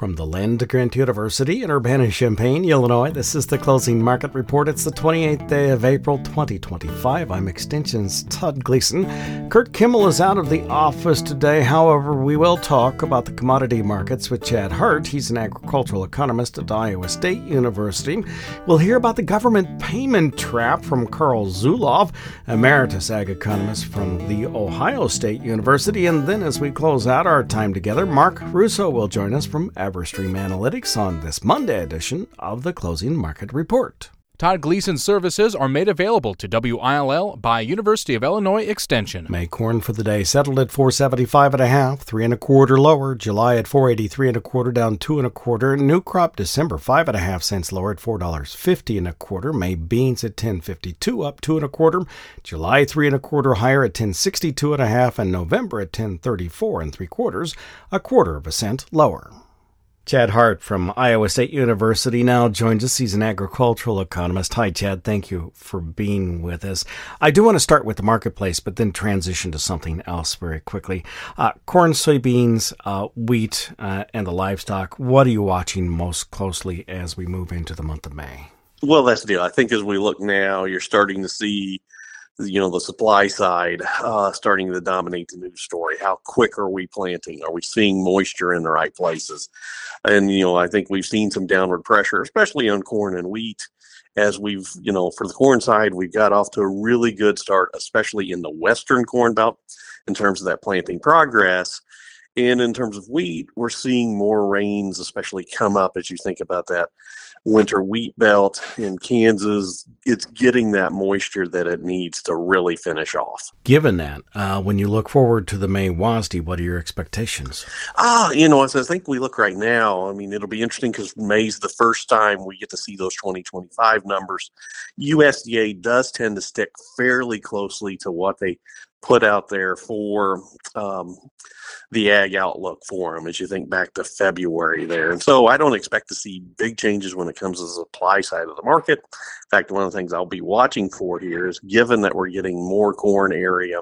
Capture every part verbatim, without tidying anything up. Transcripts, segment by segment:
From the Land-Grant University in Urbana-Champaign, Illinois, this is the Closing Market Report. It's the twenty-eighth day of April, twenty twenty-five. I'm Extension's Todd Gleason. Kurt Kimmel is out of the office today. However, we will talk about the commodity markets with Chad Hart. He's an agricultural economist at Iowa State University. We'll hear about the government payment trap from Karl Zuloff, emeritus ag economist from the Ohio State University. And then as we close out our time together, Mark Russo will join us from Everstream Analytics on this Monday edition of the Closing Market Report. Todd Gleason's services are made available to W I L L by University of Illinois Extension. May corn for the day settled at four seventy-five and a half, three and a quarter lower. July at four eighty-three and a quarter, down two and a quarter. New crop December five and a half cents lower at four dollars fifty and a quarter. May beans at ten fifty-two, up two and a quarter. July three and a quarter higher at ten sixty-two and a half, and November at ten thirty-four and three quarters, a quarter of a cent lower. Chad Hart from Iowa State University now joins us. He's an agricultural economist. Hi, Chad. Thank you for being with us. I do want to start with the marketplace, but then transition to something else very quickly. Uh, corn, soybeans, uh, wheat, uh, and the livestock. What are you watching most closely as we move into the month of May? Well, that's the deal. I think as we look now, you're starting to see you know, the supply side uh, starting to dominate the news story. How quick are we planting? Are we seeing moisture in the right places? And, you know, I think we've seen some downward pressure, especially on corn and wheat, as we've, you know, for the corn side, we've got off to a really good start, especially in the western corn belt in terms of that planting progress. And in terms of wheat, we're seeing more rains, especially come up as you think about that winter wheat belt in Kansas. It's getting that moisture that it needs to really finish off. Given that, uh, when you look forward to the May WASDE, what are your expectations? Ah, you know, as I think we look right now, I mean, it'll be interesting because May's the first time we get to see those twenty twenty-five numbers. U S D A does tend to stick fairly closely to what they put out there for um, the ag outlook for them as you think back to February there. And so I don't expect to see big changes when it comes to the supply side of the market. In fact, one of the things I'll be watching for here is, given that we're getting more corn area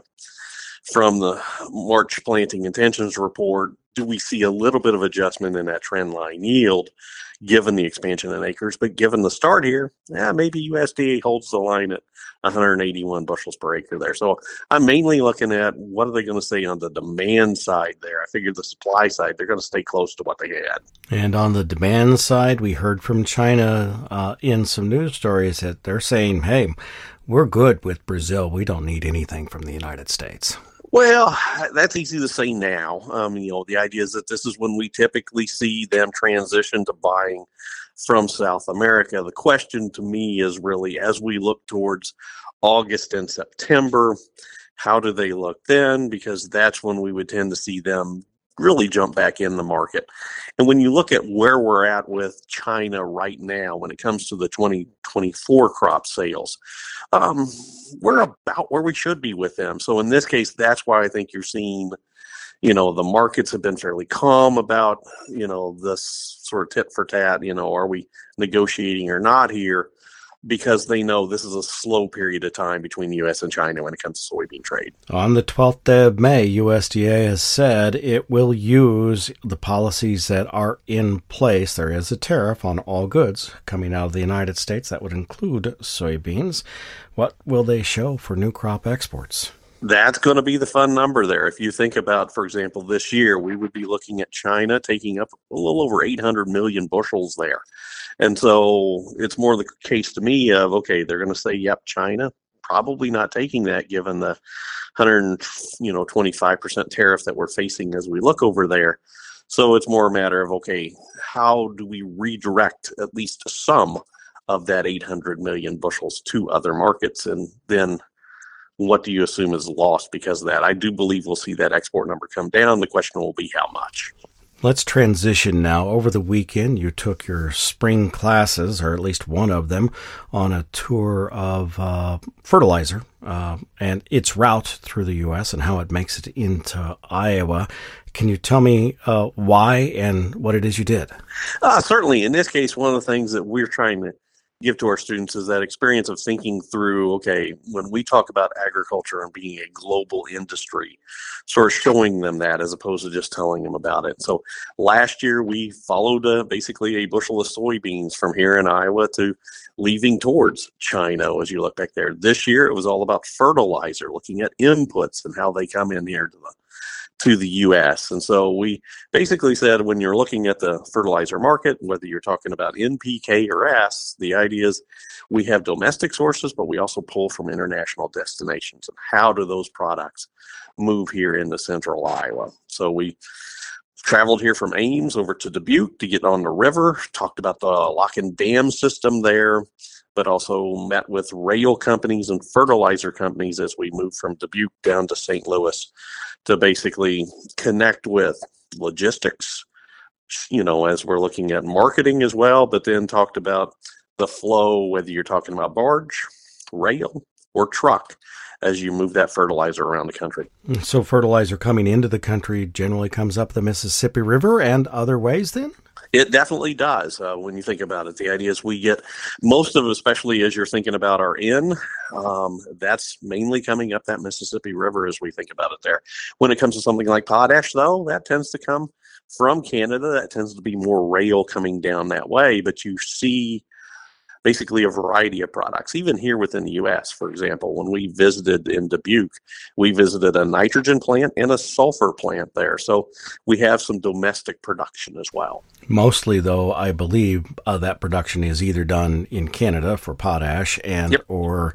from the March planting intentions report, do we see a little bit of adjustment in that trend line yield given the expansion in acres? But given the start here, yeah, maybe U S D A holds the line at one hundred eighty-one bushels per acre there. So I'm mainly looking at what are they going to say on the demand side there. I figured the supply side, they're going to stay close to what they had. And on the demand side, we heard from China uh, in some news stories that they're saying, hey, we're good with Brazil. We don't need anything from the United States. Well, that's easy to say now. Um, you know, the idea is that this is when we typically see them transition to buying from South America. The question to me is really, as we look towards August and September, how do they look then? Because that's when we would tend to see them really jump back in the market. And when you look at where we're at with China right now, when it comes to the twenty twenty-four crop sales, um, we're about where we should be with them. So in this case, that's why I think you're seeing, you know, the markets have been fairly calm about, you know, this sort of tit for tat, you know, are we negotiating or not here? Because they know this is a slow period of time between the U S and China when it comes to soybean trade. On the twelfth day of May, U S D A has said it will use the policies that are in place. There is a tariff on all goods coming out of the United States. That would include soybeans. What will they show for new crop exports? That's going to be the fun number there. If you think about, for example, this year, we would be looking at China taking up a little over eight hundred million bushels there. And so it's more the case to me of, okay, they're going to say, yep, China, probably not taking that given the one hundred, you know, twenty-five percent tariff that we're facing as we look over there. So it's more a matter of, okay, how do we redirect at least some of that eight hundred million bushels to other markets? And then what do you assume is lost because of that? I do believe we'll see that export number come down. The question will be how much. Let's transition now. Over the weekend, you took your spring classes, or at least one of them, on a tour of uh, fertilizer uh, and its route through the U S and how it makes it into Iowa. Can you tell me uh, why and what it is you did? Uh, certainly. In this case, one of the things that we're trying to give to our students is that experience of thinking through, okay, when we talk about agriculture and being a global industry, sort of showing them that as opposed to just telling them about it. So last year we followed uh, basically a bushel of soybeans from here in Iowa to leaving towards China as you look back there. This year it was all about fertilizer, looking at inputs and how they come in here to the to the U S. And so we basically said when you're looking at the fertilizer market, whether you're talking about N P K or S, the idea is we have domestic sources, but we also pull from international destinations. And how do those products move here into central Iowa? So we traveled here from Ames over to Dubuque to get on the river, talked about the lock and dam system there, but also met with rail companies and fertilizer companies as we moved from Dubuque down to Saint Louis to basically connect with logistics, you know, as we're looking at marketing as well, but then talked about the flow, whether you're talking about barge, rail, or truck, as you move that fertilizer around the country. So fertilizer coming into the country generally comes up the Mississippi River and other ways then? It definitely does uh, when you think about it. The idea is we get most of it, especially as you're thinking about our N, um, that's mainly coming up that Mississippi River as we think about it there. When it comes to something like potash, though, that tends to come from Canada. That tends to be more rail coming down that way, but you see basically a variety of products, even here within the U S. For example, when we visited in Dubuque, we visited a nitrogen plant and a sulfur plant there. So we have some domestic production as well. Mostly, though, I believe uh, that production is either done in Canada for potash and yep. or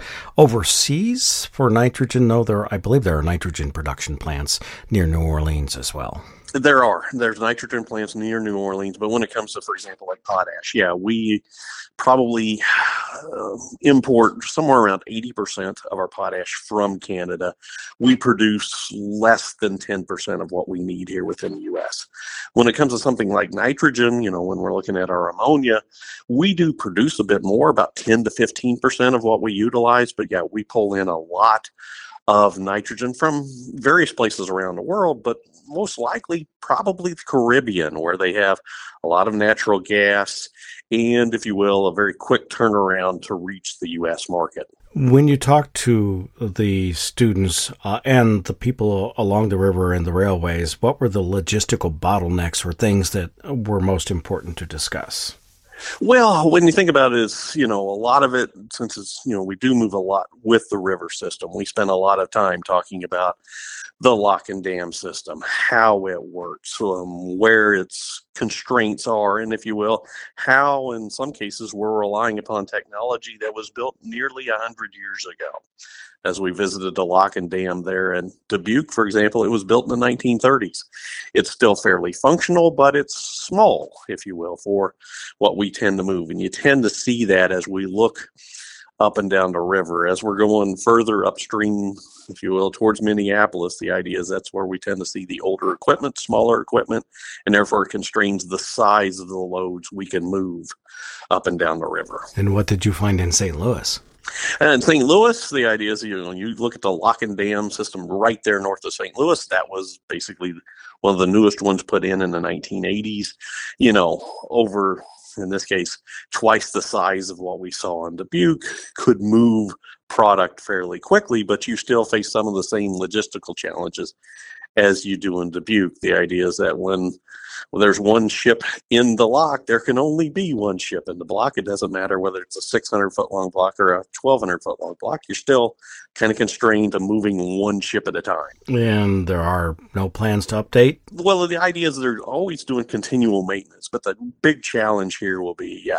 overseas for nitrogen. Though there, I believe there are nitrogen production plants near New Orleans as well. There are. There's nitrogen plants near New Orleans, but when it comes to, for example, like potash, yeah, we probably uh, import somewhere around eighty percent of our potash from Canada. We produce less than ten percent of what we need here within the U S. When it comes to something like nitrogen, you know, when we're looking at our ammonia, we do produce a bit more, about ten to fifteen percent of what we utilize, but yeah, we pull in a lot of nitrogen from various places around the world, but most likely probably the Caribbean, where they have a lot of natural gas and, if you will, a very quick turnaround to reach the U S market. When you talk to the students uh, and the people along the river and the railways, what were the logistical bottlenecks or things that were most important to discuss? Well, when you think about it, is, you know, a lot of it, since it's, you know, we do move a lot with the river system, we spend a lot of time talking about the lock and dam system, how it works, um, where its constraints are, and if you will, how in some cases we're relying upon technology that was built nearly one hundred years ago. As we visited the lock and dam there in Dubuque, for example, it was built in the nineteen thirties. It's still fairly functional, but it's small, if you will, for what we tend to move. And you tend to see that as we look up and down the river. As we're going further upstream, if you will, towards Minneapolis, the idea is that's where we tend to see the older equipment, smaller equipment, and therefore it constrains the size of the loads we can move up and down the river. And what did you find in Saint Louis? And in Saint Louis, the idea is, you know, you look at the lock and dam system right there north of Saint Louis. That was basically one of the newest ones put in in the nineteen eighties, you know, over, in this case, twice the size of what we saw in Dubuque, could move product fairly quickly, but you still face some of the same logistical challenges as you do in Dubuque. The idea is that when well, there's one ship in the lock, there can only be one ship in the block. It doesn't matter whether it's a six hundred foot long block or a twelve hundred foot long block. You're still kind of constrained to moving one ship at a time. And there are no plans to update? Well, the idea is they're always doing continual maintenance, but the big challenge here will be, yeah,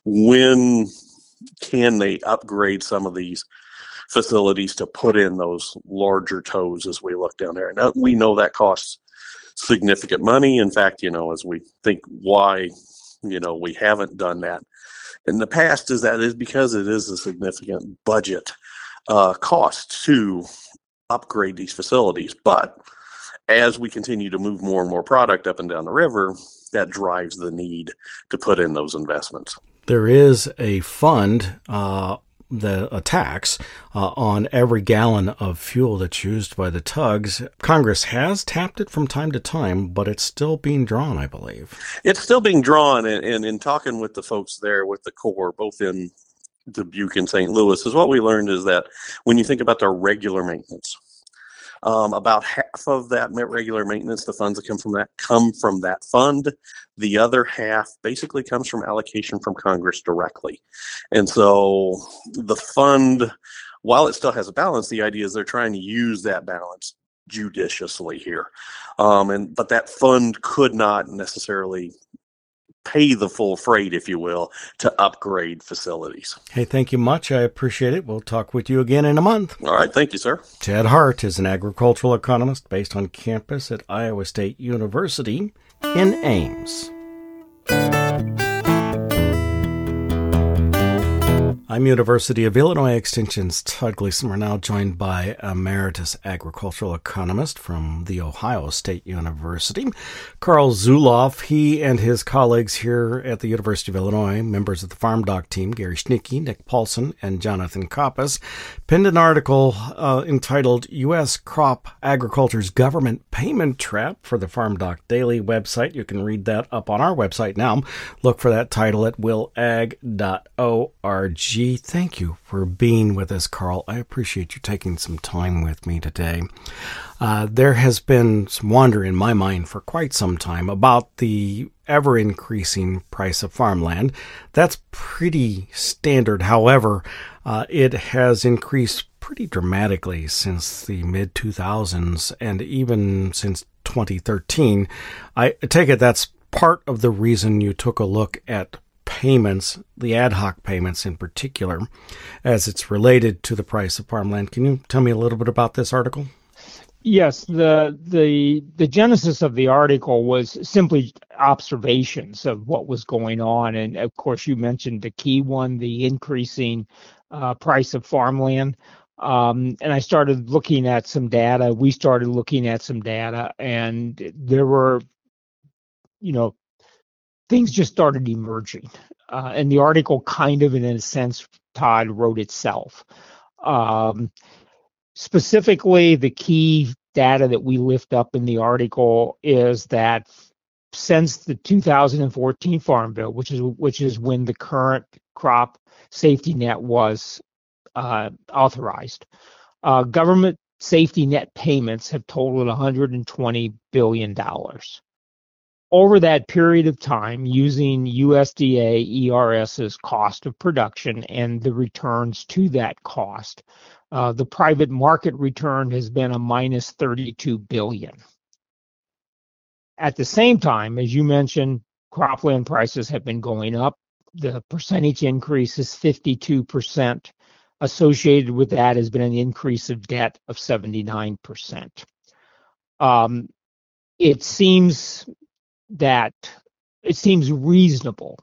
when can they upgrade some of these facilities to put in those larger tows as we look down there? Now, we know that costs significant money. In fact, you know, as we think why, you know, we haven't done that in the past, is that is because it is a significant budget uh, cost to upgrade these facilities. But as we continue to move more and more product up and down the river, that drives the need to put in those investments. There is a fund, uh, the a tax uh, on every gallon of fuel that's used by the tugs. Congress has tapped it from time to time, but it's still being drawn, I believe. It's still being drawn, and, and in talking with the folks there with the Corps, both in Dubuque and Saint Louis is what we learned is that when you think about their regular maintenance, um, about half of that regular maintenance, the funds that come from that come from that fund. The other half basically comes from allocation from Congress directly. And so the fund, while it still has a balance, the idea is they're trying to use that balance judiciously here. Um, and but that fund could not necessarily pay the full freight, if you will, to upgrade facilities. Hey, thank you much. I appreciate it. We'll talk with you again in a month. All right. Thank you, sir. Ted Hart is an agricultural economist based on campus at Iowa State University in Ames. I'm University of Illinois Extension's Todd Gleason. We're now joined by emeritus agricultural economist from The Ohio State University, Carl Zulauf. He and his colleagues here at the University of Illinois, members of the Farm Doc team, Gary Schnicke, Nick Paulson, and Jonathan Koppas, penned an article uh, entitled U S Crop Agriculture's Government Payment Trap for the Farm Doc Daily website. You can read that up on our website now. Look for that title at will ag dot org. Thank you for being with us, Carl. I appreciate you taking some time with me today. Uh, there has been some wonder in my mind for quite some time about the ever-increasing price of farmland. That's pretty standard. However, uh, it has increased pretty dramatically since the mid two thousands and even since twenty thirteen. I take it that's part of the reason you took a look at payments, the ad hoc payments in particular, as it's related to the price of farmland. Can you tell me a little bit about this article? Yes, the the the genesis of the article was simply observations of what was going on, and of course you mentioned the key one, the increasing uh, price of farmland. Um, and I started looking at some data. We started looking at some data, and there were, you know, things just started emerging. Uh, and the article kind of, in a sense, Todd wrote itself. Um, specifically, the key data that we lift up in the article is that since the two thousand fourteen Farm Bill, which is which is when the current crop safety net was uh, authorized, uh, government safety net payments have totaled one hundred twenty billion dollars. Over that period of time, using U S D A E R S's cost of production and the returns to that cost, uh, the private market return has been a minus thirty-two billion dollars. At the same time, as you mentioned, cropland prices have been going up. The percentage increase is fifty-two percent. Associated with that has been an increase of debt of seventy-nine percent. Um, it seems that it seems reasonable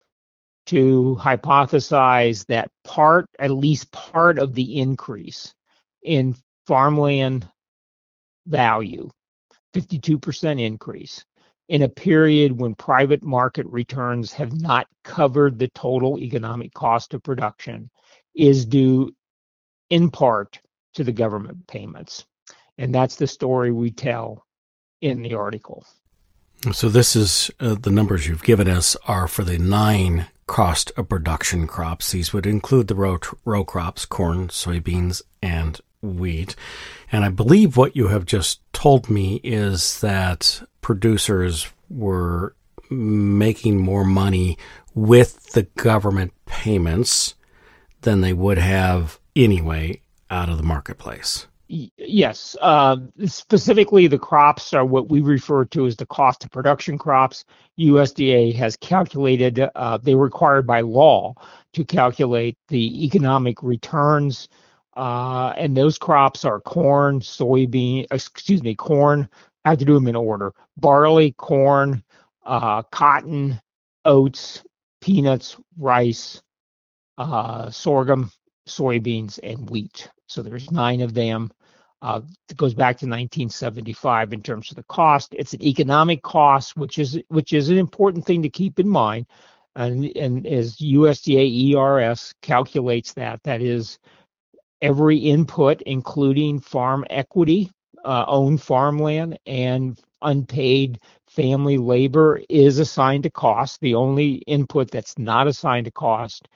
to hypothesize that part, at least part of the increase in farmland value, fifty-two percent increase, in a period when private market returns have not covered the total economic cost of production, is due in part to the government payments. And that's the story we tell in the article. So this is uh, the numbers you've given us are for the nine cost of production crops. These would include the row, row crops, corn, soybeans, and wheat. And I believe what you have just told me is that producers were making more money with the government payments than they would have anyway out of the marketplace. Yes, uh, specifically the crops are what we refer to as the cost of production crops. U S D A has calculated, uh, they're required by law to calculate the economic returns, uh, and those crops are corn, soybean, excuse me, corn, I have to do them in order, barley, corn, uh, cotton, oats, peanuts, rice, uh, sorghum, soybeans, and wheat. So there's nine of them. Uh, it goes back to nineteen seventy-five in terms of the cost. It's an economic cost, which is which is an important thing to keep in mind. And, and as U S D A E R S calculates that, that is every input, including farm equity, uh, owned farmland, and unpaid family labor, is assigned to cost. The only input that's not assigned to cost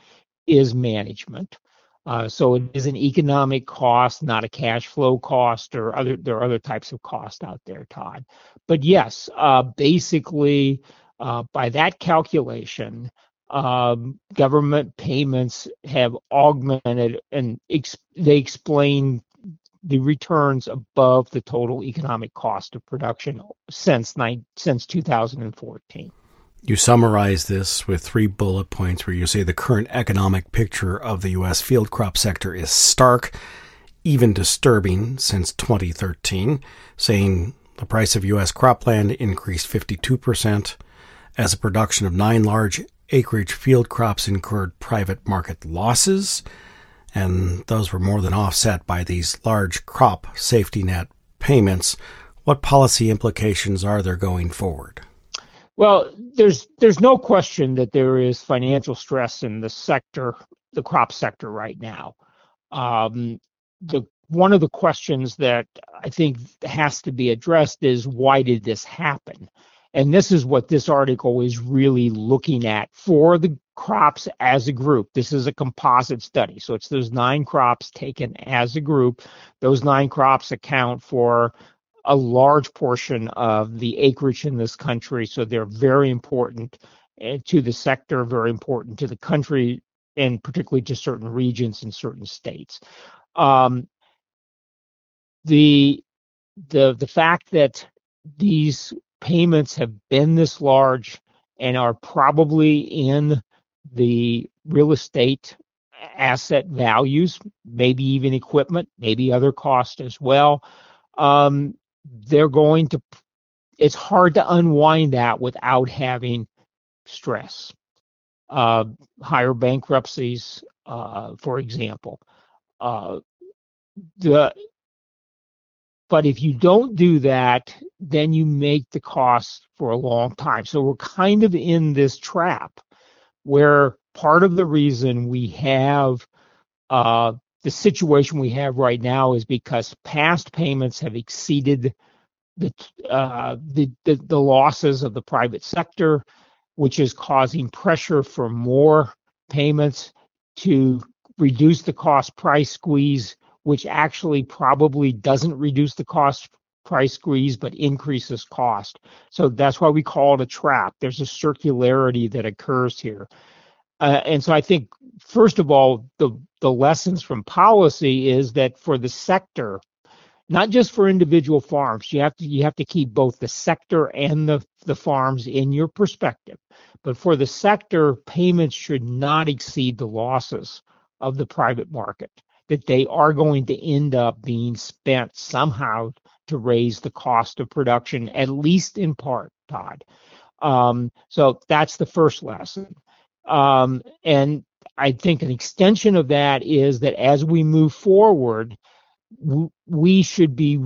is management. Uh, so it is an economic cost, not a cash flow cost, or other. There are other types of cost out there, Todd. But yes, uh, basically, uh, by that calculation, um, government payments have augmented, and ex- they explain the returns above the total economic cost of production since nine, since two thousand fourteen. You summarize this with three bullet points where you say the current economic picture of the U S field crop sector is stark, even disturbing since twenty thirteen, saying the price of U S cropland increased fifty-two percent as a production of nine large acreage field crops incurred private market losses, and those were more than offset by these large crop safety net payments. What policy implications are there going forward? Well, there's there's no question that there is financial stress in the sector, the crop sector right now. Um, the one of the questions that I think has to be addressed is, why did this happen? And this is what this article is really looking at for the crops as a group. This is a composite study, so it's those nine crops taken as a group. Those nine crops account for a large portion of the acreage in this country, so they're very important to the sector, very important to the country, and particularly to certain regions and certain states. Um, the the the fact that these payments have been this large and are probably in the real estate asset values, maybe even equipment, maybe other costs as well. Um, they're going to, it's hard to unwind that without having stress. Uh, higher bankruptcies, uh, for example. Uh, the, but if you don't do that, then you make the cost for a long time. So we're kind of in this trap where part of the reason we have uh, the situation we have right now is because past payments have exceeded the, uh, the, the the losses of the private sector, which is causing pressure for more payments to reduce the cost price squeeze, which actually probably doesn't reduce the cost price squeeze but increases cost. So that's why we call it a trap. There's a circularity that occurs here. Uh, and so I think, first of all, the, the lessons from policy is that for the sector, not just for individual farms, you have to you have to keep both the sector and the, the farms in your perspective. But for the sector, payments should not exceed the losses of the private market, that they are going to end up being spent somehow to raise the cost of production, at least in part, Todd. Um, so that's the first lesson. Um, and I think an extension of that is that as we move forward, w- we should be,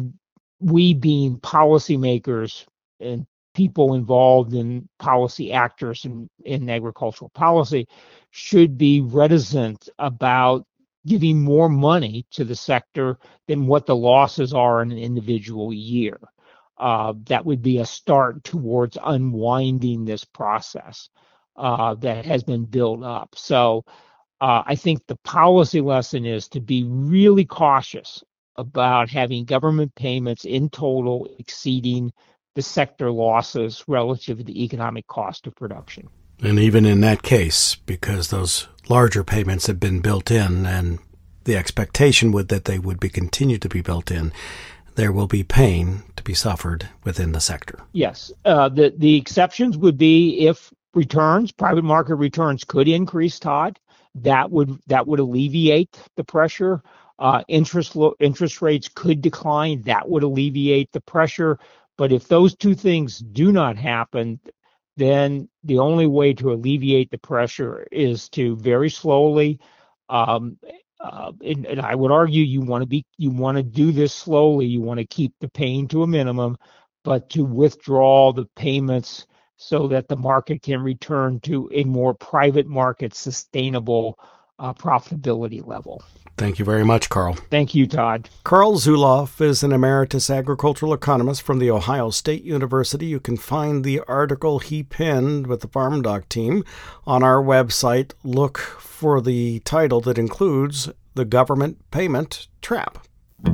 we being policymakers and people involved in policy actors in, in agricultural policy, should be reticent about giving more money to the sector than what the losses are in an individual year. Uh, that would be a start towards unwinding this process uh, that has been built up. So uh, I think the policy lesson is to be really cautious about having government payments in total exceeding the sector losses relative to the economic cost of production. And even in that case, because those larger payments have been built in and the expectation would that they would be continued to be built in, there will be pain to be suffered within the sector. Yes. Uh, the, the exceptions would be if returns, private market returns could increase, Todd. That would that would alleviate the pressure. Uh, interest lo- interest rates could decline. That would alleviate the pressure. But if those two things do not happen, then the only way to alleviate the pressure is to very slowly, um, uh, and, and I would argue you want to be you want to do this slowly. You want to keep the pain to a minimum, but to withdraw the payments so that the market can return to a more private market sustainable uh, profitability level. Thank you very much, Carl. Thank you, Todd. Carl Zulauf is an emeritus agricultural economist from The Ohio State University. You can find the article he penned with the Farm Doc team on our website. Look for the title that includes The Government Payment Trap.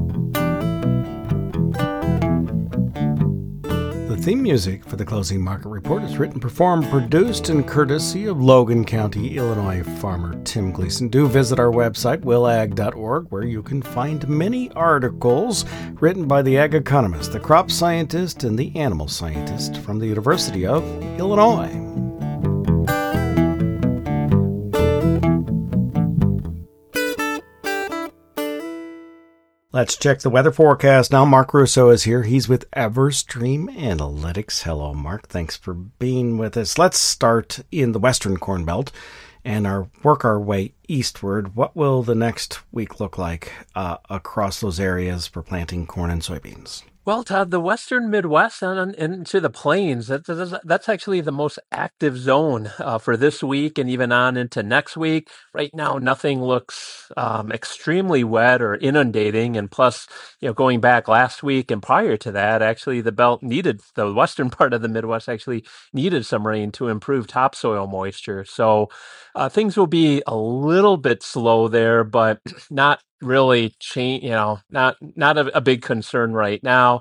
The theme music for the Closing Market Report is written, performed, produced, and courtesy of Logan County, Illinois farmer Tim Gleason. Do visit our website, will ag dot org, where you can find many articles written by the ag economist, the crop scientist, and the animal scientist from the University of Illinois. Let's check the weather forecast now. Mark Russo is here. He's with Everstream Analytics. Hello, Mark. Thanks for being with us. Let's start in the Western Corn Belt and our, work our way eastward. What will the next week look like uh, across those areas for planting corn and soybeans? Well, Todd, the western Midwest and into the plains, that, that's actually the most active zone uh, for this week and even on into next week. Right now, nothing looks um, extremely wet or inundating. And plus, you know, going back last week and prior to that, actually the belt needed, the western part of the Midwest actually needed some rain to improve topsoil moisture. So uh, things will be a little bit slow there, but not really change, you know, not not a, a big concern right now.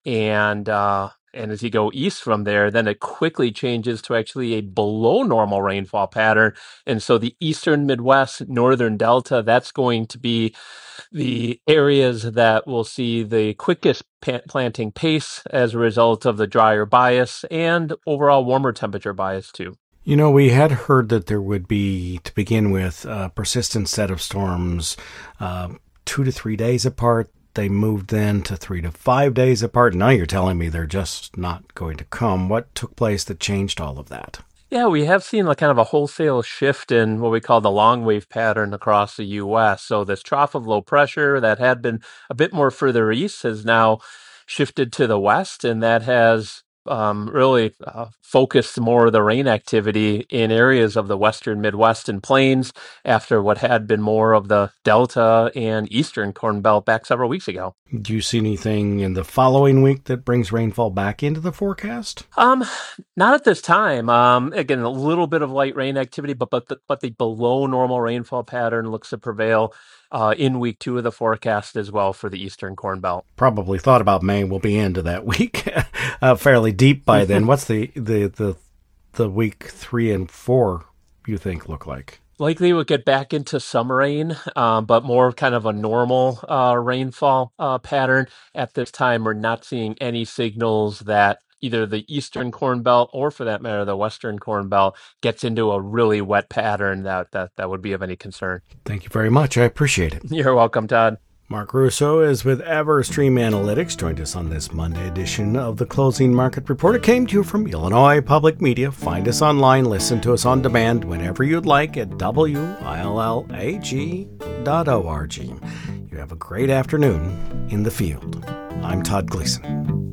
And uh, and as you go east from there, then it quickly changes to actually a below normal rainfall pattern. And so the eastern Midwest, northern Delta, that's going to be the areas that will see the quickest pa- planting pace as a result of the drier bias and overall warmer temperature bias too. You know, we had heard that there would be, to begin with, a persistent set of storms uh, two to three days apart. They moved then to three to five days apart. Now you're telling me they're just not going to come. What took place that changed all of that? Yeah, we have seen like kind of a wholesale shift in what we call the long wave pattern across the U S. So this trough of low pressure that had been a bit more further east has now shifted to the west, and that has Um, really uh, focused more of the rain activity in areas of the western Midwest and plains after what had been more of the Delta and eastern Corn Belt back several weeks ago. Do you see anything in the following week that brings rainfall back into the forecast? Um, not at this time. Um, again, a little bit of light rain activity, but but the, but the below normal rainfall pattern looks to prevail uh, in week two of the forecast as well for the eastern Corn Belt. Probably thought about May will be into that week uh, fairly deep by then. What's the, the, the, the week three and four you think look like? Likely we'll get back into some rain, um, but more kind of a normal uh, rainfall uh, pattern. At this time, we're not seeing any signals that either the eastern Corn Belt or, for that matter, the western Corn Belt gets into a really wet pattern that, that, that would be of any concern. Thank you very much. I appreciate it. You're welcome, Todd. Mark Russo is with Everstream Analytics. Joined us on this Monday edition of the Closing Market Report. It came to you from Illinois Public Media. Find us online. Listen to us on demand whenever you'd like at W I L L A G dot org. You have a great afternoon in the field. I'm Todd Gleason.